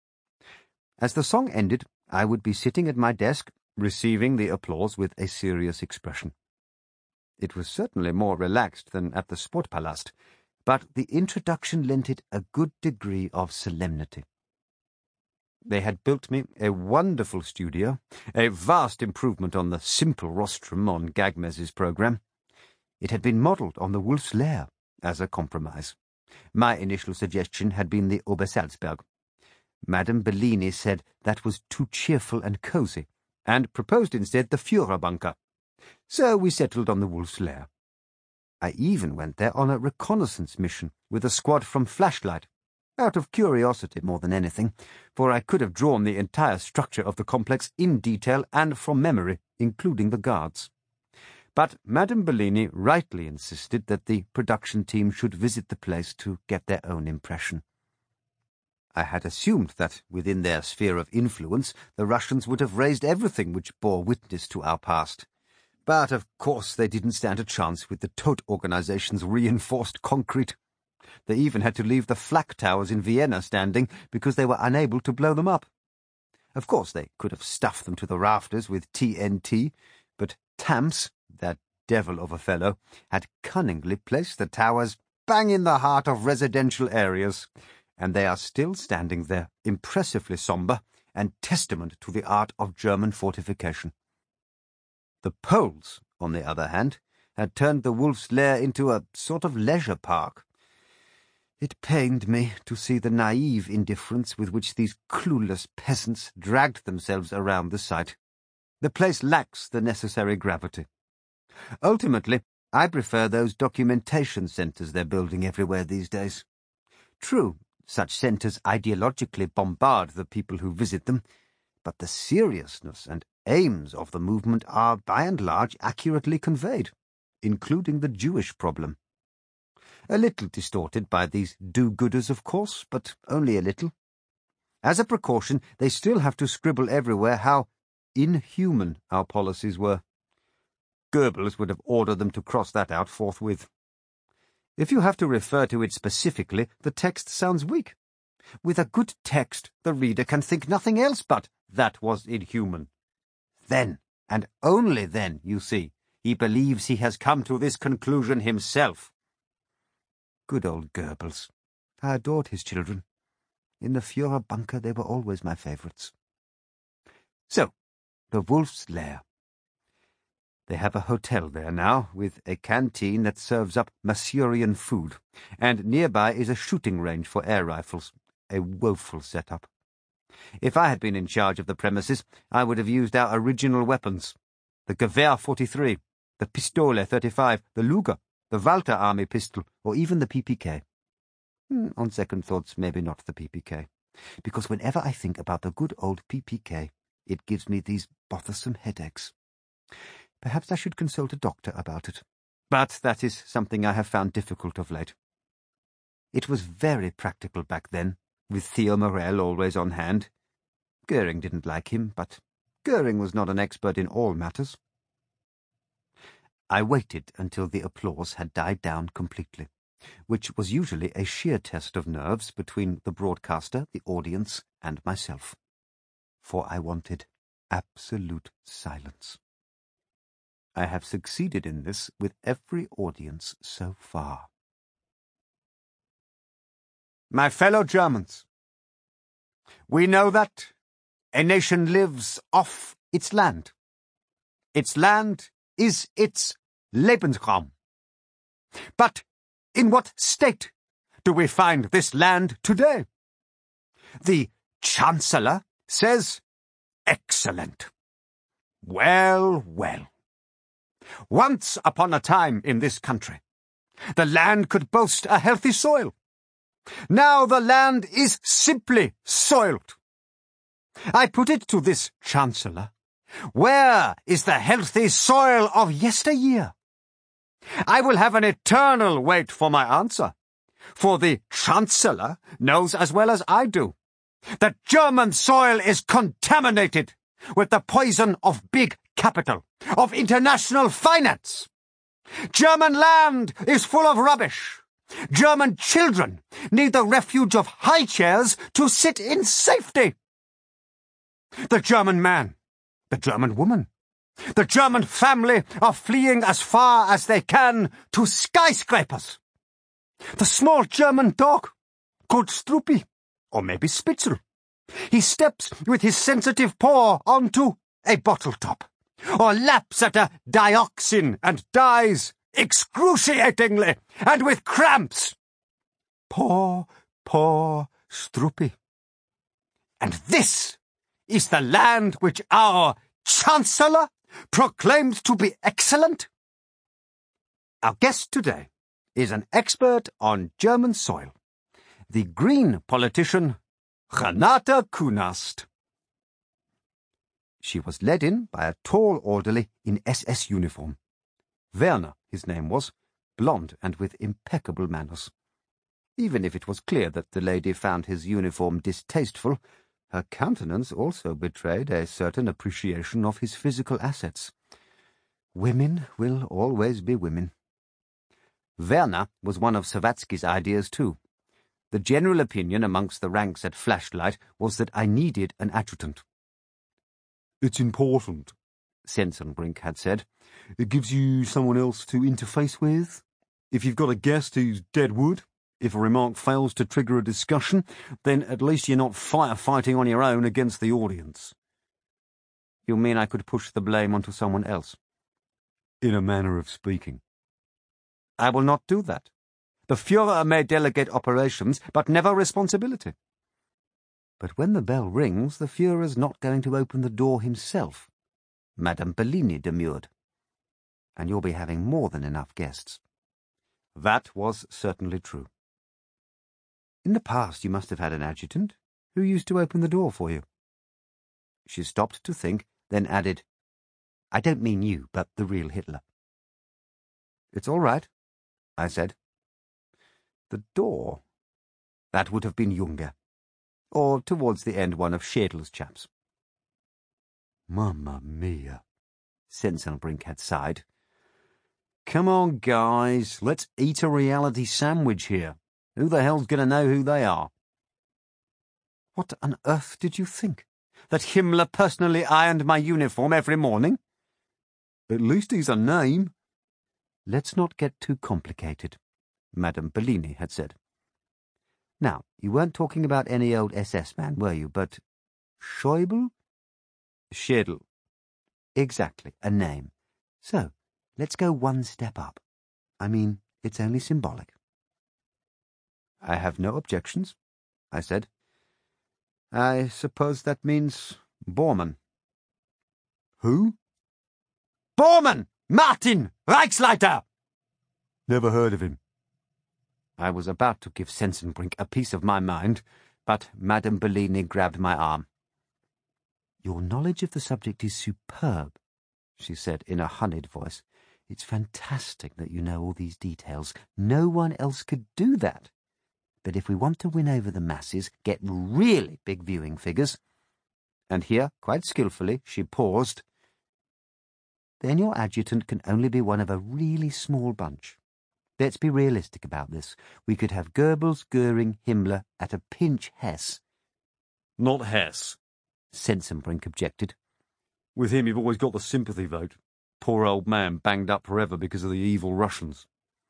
As the song ended, I would be sitting at my desk, receiving the applause with a serious expression. It was certainly more relaxed than at the Sportpalast, but the introduction lent it a good degree of solemnity. They had built me a wonderful studio, a vast improvement on the simple rostrum on Gagmez's program. It had been modelled on the Wolf's Lair as a compromise. My initial suggestion had been the Obersalzberg. Madame Bellini said that was too cheerful and cosy, and proposed instead the Führerbunker. So we settled on the Wolf's Lair. I even went there on a reconnaissance mission with a squad from Flashlight, out of curiosity more than anything, for I could have drawn the entire structure of the complex in detail and from memory, including the guards. But Madame Bellini rightly insisted that the production team should visit the place to get their own impression. I had assumed that, within their sphere of influence, the Russians would have raised everything which bore witness to our past. But, of course, they didn't stand a chance with the Todt organization's reinforced concrete. They even had to leave the flak towers in Vienna standing because they were unable to blow them up. Of course, they could have stuffed them to the rafters with TNT, but Tamms, that devil of a fellow, had cunningly placed the towers bang in the heart of residential areas, and they are still standing there, impressively sombre and testament to the art of German fortification. The Poles, on the other hand, had turned the Wolf's Lair into a sort of leisure park. It pained me to see the naive indifference with which these clueless peasants dragged themselves around the site. The place lacks the necessary gravity. Ultimately, I prefer those documentation centres they're building everywhere these days. True, such centres ideologically bombard the people who visit them, but the seriousness and aims of the movement are by and large accurately conveyed, including the Jewish problem. A little distorted by these do-gooders, of course, but only a little. As a precaution, they still have to scribble everywhere how inhuman our policies were. Goebbels would have ordered them to cross that out forthwith. If you have to refer to it specifically, the text sounds weak. With a good text, the reader can think nothing else but that was inhuman. Then, and only then, you see, he believes he has come to this conclusion himself. Good old Goebbels. I adored his children. In the Führer bunker they were always my favourites. So, the Wolf's Lair. They have a hotel there now, with a canteen that serves up Masurian food, and nearby is a shooting range for air rifles, a woeful setup. If I had been in charge of the premises, I would have used our original weapons. The Gewehr 43, the Pistole 35, the Luger, the Walter Army pistol, or even the PPK. On second thoughts, maybe not the PPK, because whenever I think about the good old PPK, it gives me these bothersome headaches. Perhaps I should consult a doctor about it, but that is something I have found difficult of late. It was very practical back then, with Theo Morel always on hand. Goering didn't like him, but Goering was not an expert in all matters. I waited until the applause had died down completely, which was usually a sheer test of nerves between the broadcaster, the audience, and myself. For I wanted absolute silence. I have succeeded in this with every audience so far. My fellow Germans, we know that a nation lives off its land. Its land is its Lebensraum. But in what state do we find this land today? The Chancellor says, excellent. Well, well. Once upon a time in this country, the land could boast a healthy soil. Now the land is simply soiled. I put it to this Chancellor, where is the healthy soil of yesteryear? I will have an eternal wait for my answer, for the Chancellor knows as well as I do that German soil is contaminated with the poison of big capital, of international finance. German land is full of rubbish. German children need the refuge of high chairs to sit in safety. The German man, the German woman, the German family are fleeing as far as they can to skyscrapers. The small German dog, called Struppi, or maybe Spitzel, he steps with his sensitive paw onto a bottle top, or laps at a dioxin and dies excruciatingly and with cramps. Poor Struppi. And this is the land which our Chancellor proclaimed to be excellent? Our guest today is an expert on German soil, the Green politician Renate Künast. She was led in by a tall orderly in SS uniform. Werner, his name was, blond and with impeccable manners. Even if it was clear that the lady found his uniform distasteful, her countenance also betrayed a certain appreciation of his physical assets. Women will always be women. Werner was one of Savatsky's ideas too. The general opinion amongst the ranks at Flashlight was that I needed an adjutant. It's important, Sensenbrink had said. It gives you someone else to interface with. If you've got a guest who's dead wood, if a remark fails to trigger a discussion, then at least you're not firefighting on your own against the audience. You mean I could push the blame onto someone else? In a manner of speaking. I will not do that. The Führer may delegate operations, but never responsibility. But when the bell rings, the Führer's not going to open the door himself. Madame Bellini demurred. And you'll be having more than enough guests. That was certainly true. In the past you must have had an adjutant. Who used to open the door for you? She stopped to think, then added, I don't mean you, but the real Hitler. It's all right, I said. The door? That would have been Junger. Or towards the end one of Schädel's chaps. Mamma mia, Sensenbrink had sighed. Come on, guys, let's eat a reality sandwich here. Who the hell's going to know who they are? What on earth did you think? That Himmler personally ironed my uniform every morning? At least he's a name. Let's not get too complicated, Madame Bellini had said. Now, you weren't talking about any old SS man, were you? But Schäuble? Schädel. Exactly, a name. So, let's go one step up. I mean, it's only symbolic. I have no objections, I said. I suppose that means Bormann. Who? Bormann! Martin! Reichsleiter! Never heard of him. I was about to give Sensenbrink a piece of my mind, but Madame Bellini grabbed my arm. Your knowledge of the subject is superb, she said in a honeyed voice. It's fantastic that you know all these details. No one else could do that. But if we want to win over the masses, get really big viewing figures, and here, quite skillfully, she paused, then your adjutant can only be one of a really small bunch. Let's be realistic about this. We could have Goebbels, Goering, Himmler, at a pinch Hess. Not Hess, Sensenbrink objected. With him you've always got the sympathy vote. Poor old man banged up forever because of the evil Russians.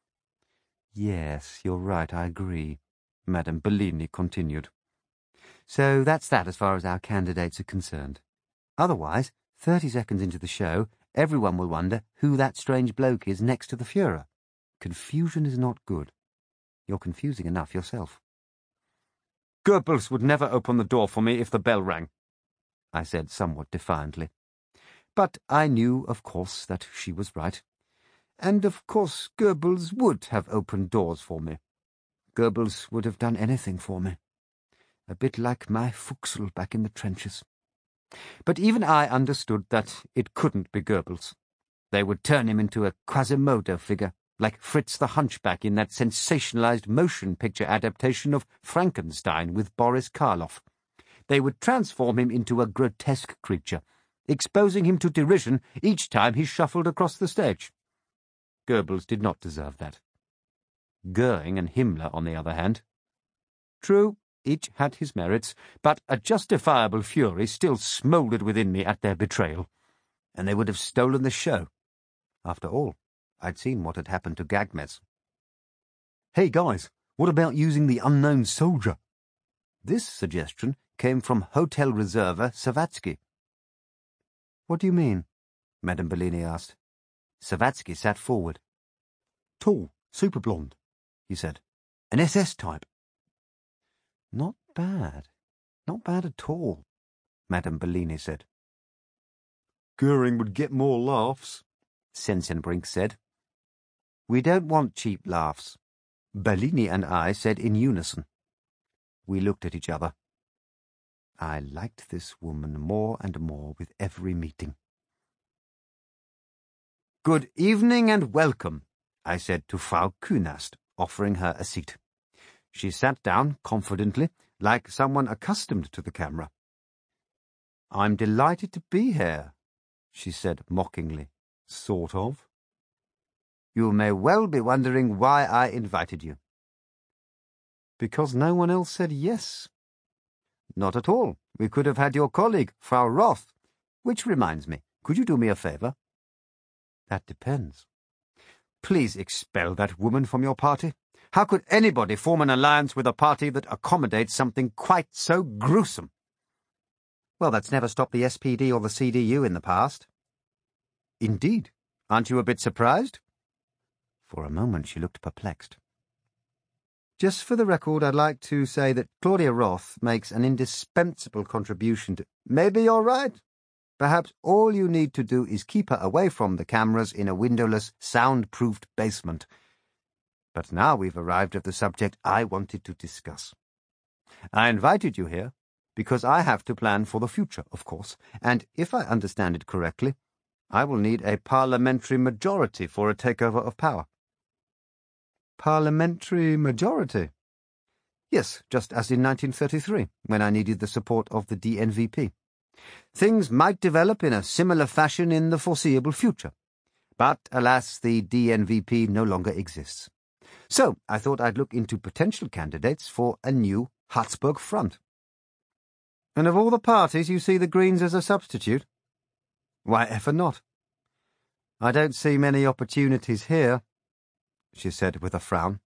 Yes, you're right, I agree, Madame Bellini continued. So that's that as far as our candidates are concerned. Otherwise, 30 seconds into the show, everyone will wonder who that strange bloke is next to the Führer. Confusion is not good. You're confusing enough yourself. Goebbels would never open the door for me if the bell rang, I said somewhat defiantly. But I knew, of course, that she was right. And, of course, Goebbels would have opened doors for me. Goebbels would have done anything for me. A bit like my Fuchsel back in the trenches. But even I understood that it couldn't be Goebbels. They would turn him into a Quasimodo figure, like Fritz the Hunchback in that sensationalized motion picture adaptation of Frankenstein with Boris Karloff. They would transform him into a grotesque creature, exposing him to derision each time he shuffled across the stage. Goebbels did not deserve that. Goering and Himmler, on the other hand. True, each had his merits, but a justifiable fury still smouldered within me at their betrayal, and they would have stolen the show. After all, I'd seen what had happened to Gagmes. Hey guys, what about using the unknown soldier? This suggestion came from Hotel Reserver Savatsky. What do you mean? Madame Bellini asked. Savatsky sat forward. Tall, super blonde, he said. An SS type. Not bad. Not bad at all, Madame Bellini said. Goering would get more laughs, Sensenbrink said. We don't want cheap laughs, Bellini and I said in unison. We looked at each other. I liked this woman more and more with every meeting. Good evening and welcome, I said to Frau Künast, offering her a seat. She sat down confidently, like someone accustomed to the camera. I'm delighted to be here, she said mockingly. Sort of. You may well be wondering why I invited you. Because no one else said yes. Not at all. We could have had your colleague, Frau Roth. Which reminds me, could you do me a favour? That depends. Please expel that woman from your party. How could anybody form an alliance with a party that accommodates something quite so gruesome? Well, that's never stopped the SPD or the CDU in the past. Indeed. Aren't you a bit surprised? For a moment she looked perplexed. Just for the record, I'd like to say that Claudia Roth makes an indispensable contribution to... Maybe you're right. Perhaps all you need to do is keep her away from the cameras in a windowless, soundproofed basement. But now we've arrived at the subject I wanted to discuss. I invited you here because I have to plan for the future, of course, and if I understand it correctly, I will need a parliamentary majority for a takeover of power. Parliamentary majority? Yes, just as in 1933, when I needed the support of the DNVP. Things might develop in a similar fashion in the foreseeable future. But, alas, the DNVP no longer exists. So I thought I'd look into potential candidates for a new Harzburg front. And of all the parties, you see the Greens as a substitute? Why, ever not. I don't see many opportunities here, she said with a frown.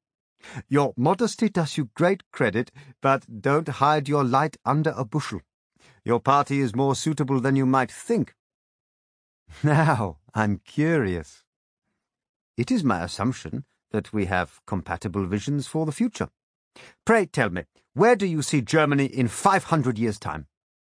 Your modesty does you great credit, but don't hide your light under a bushel. Your party is more suitable than you might think. Now, I'm curious. It is my assumption that we have compatible visions for the future. Pray tell me, where do you see Germany in 500 years' time?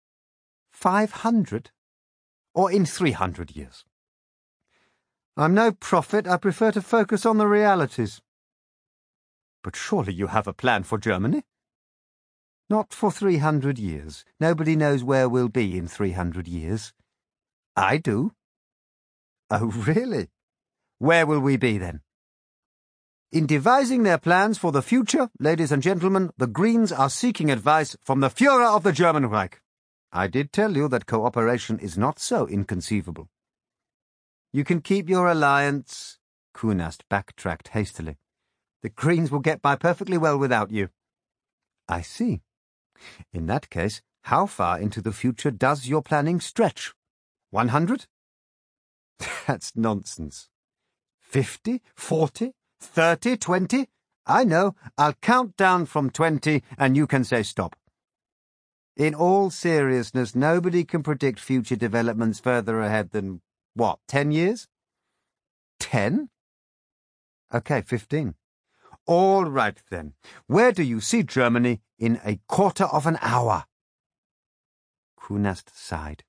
500? Or in 300 years? I'm no prophet. I prefer to focus on the realities. But surely you have a plan for Germany? Not for 300 years. Nobody knows where we'll be in 300 years. I do. Oh, really? Where will we be then? In devising their plans for the future, ladies and gentlemen, the Greens are seeking advice from the Führer of the German Reich. I did tell you that cooperation is not so inconceivable. You can keep your alliance. Kunast backtracked hastily. The Greens will get by perfectly well without you. I see. In that case, how far into the future does your planning stretch? 100? That's nonsense. 50? 40? 30? 20? I know. I'll count down from 20 and you can say stop. In all seriousness, nobody can predict future developments further ahead than, 10 years? 10? Okay, 15. All right, then. Where do you see Germany in a quarter of an hour? Kunast sighed.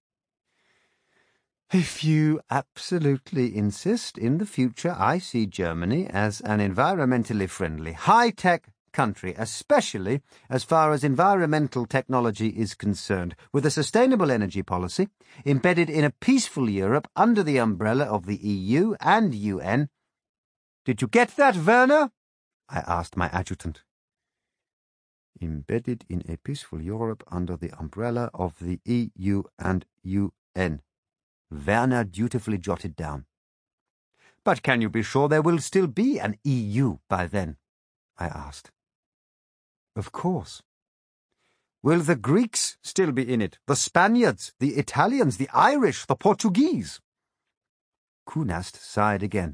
If you absolutely insist, in the future I see Germany as an environmentally friendly, high-tech country, especially as far as environmental technology is concerned, with a sustainable energy policy, embedded in a peaceful Europe under the umbrella of the EU and UN. Did you get that, Werner? I asked my adjutant. Embedded in a peaceful Europe under the umbrella of the EU and UN. Werner dutifully jotted down. But can you be sure there will still be an EU by then? I asked. Of course. Will the Greeks still be in it? The Spaniards, the Italians, the Irish, the Portuguese? Kunast sighed again.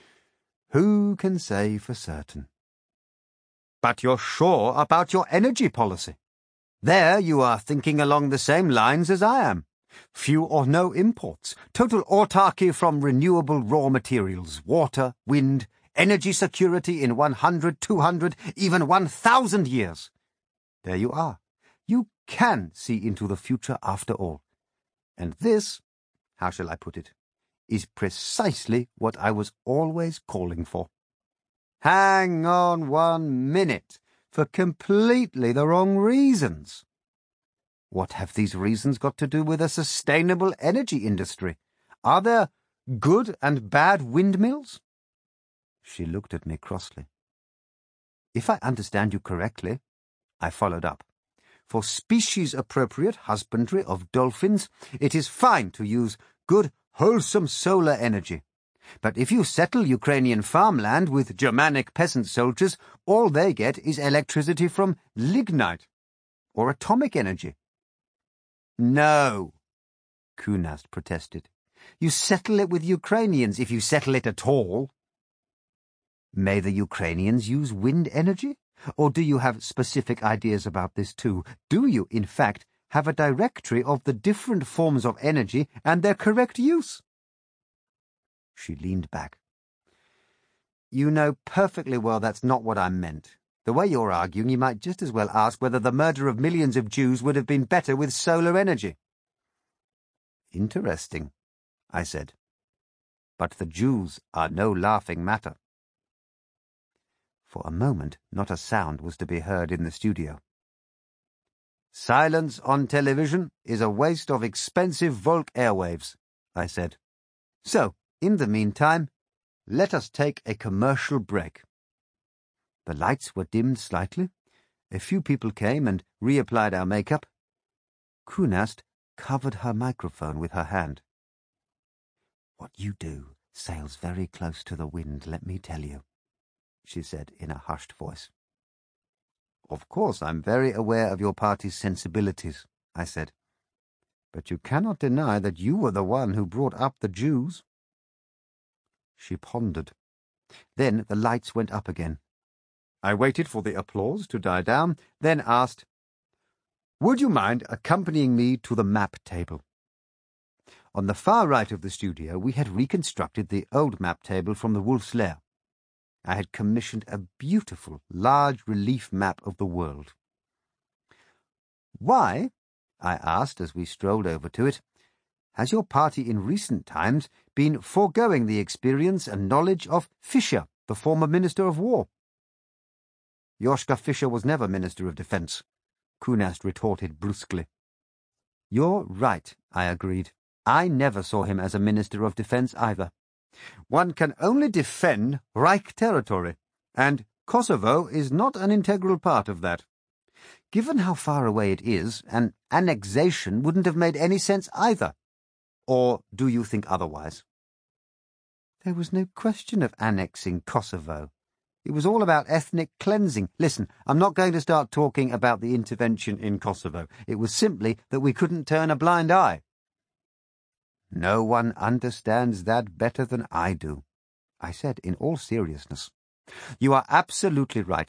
Who can say for certain? But you're sure about your energy policy. There you are thinking along the same lines as I am. Few or no imports, total autarky from renewable raw materials, water, wind, energy security in 100, 200, even 1,000 years. There you are. You can see into the future after all. And this, how shall I put it, is precisely what I was always calling for. Hang on 1 minute, for completely the wrong reasons. What have these reasons got to do with a sustainable energy industry? Are there good and bad windmills? She looked at me crossly. If I understand you correctly, I followed up, for species-appropriate husbandry of dolphins, it is fine to use good, wholesome solar energy. But if you settle Ukrainian farmland with Germanic peasant soldiers, all they get is electricity from lignite, or atomic energy. No, Kunast protested. You settle it with Ukrainians, if you settle it at all. May the Ukrainians use wind energy? Or do you have specific ideas about this too? Do you, in fact, have a directory of the different forms of energy and their correct use? She leaned back. You know perfectly well that's not what I meant. The way you're arguing, you might just as well ask whether the murder of millions of Jews would have been better with solar energy. Interesting, I said. But the Jews are no laughing matter. For a moment, not a sound was to be heard in the studio. Silence on television is a waste of expensive Volk airwaves, I said. So, in the meantime, let us take a commercial break. The lights were dimmed slightly. A few people came and reapplied our makeup. Kunast covered her microphone with her hand. What you do sails very close to the wind, let me tell you, she said in a hushed voice. Of course, I'm very aware of your party's sensibilities, I said. But you cannot deny that you were the one who brought up the Jews. She pondered. Then the lights went up again. I waited for the applause to die down, then asked, "Would you mind accompanying me to the map table?" On the far right of the studio we had reconstructed the old map table from the Wolf's Lair. I had commissioned a beautiful, large relief map of the world. "Why," I asked as we strolled over to it, "has your party in recent times been foregoing the experience and knowledge of Fischer, the former Minister of War?" "Joschka Fischer was never Minister of Defence," Kunast retorted brusquely. "You're right," I agreed. "I never saw him as a Minister of Defence either. One can only defend Reich territory, and Kosovo is not an integral part of that. Given how far away it is, an annexation wouldn't have made any sense either. Or do you think otherwise?" There was no question of annexing Kosovo. It was all about ethnic cleansing. Listen, I'm not going to start talking about the intervention in Kosovo. It was simply that we couldn't turn a blind eye. "No one understands that better than I do," I said in all seriousness. "You are absolutely right.